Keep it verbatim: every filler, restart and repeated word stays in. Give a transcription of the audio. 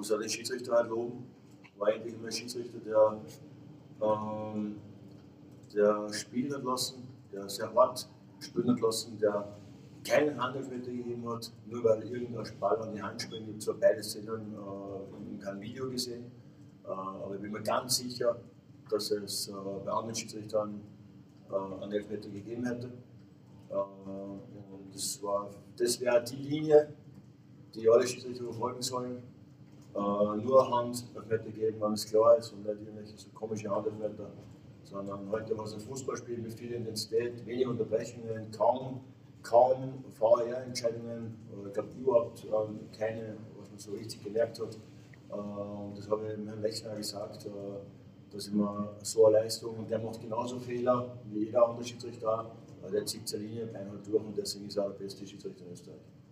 muss auch den Schiedsrichter halt loben. War eigentlich immer ein Schiedsrichter, der, ähm, der spielen hat lassen, der sehr hart spielen hat lassen, der keinen Handelfmeter gegeben hat, nur weil irgendein Ball an die Hand springt. Ich habe zwar beide Szenen äh, in keinem Video gesehen, äh, aber ich bin mir ganz sicher, dass es äh, bei anderen Schiedsrichtern äh, einen Elfmeter gegeben hätte. Äh, und das, war, das wäre die Linie, die alle Schiedsrichter verfolgen sollen. Äh, nur Hand Elfmeter geben, wenn es klar ist und nicht irgendwelche so komische Handelfmeter, sondern heute war es ein Fußballspiel mit viel Intensität, wenig Unterbrechungen, kaum, kaum V A R-Entscheidungen, ich glaube überhaupt ähm, keine, was man so richtig gemerkt hat. Äh, und das habe ich dem Herrn Lechner gesagt, äh, dass immer so eine Leistung, und der macht genauso Fehler wie jeder andere Schiedsrichter, aber der zieht seine Linie einmal durch und deswegen ist er der beste Schiedsrichter in Österreich.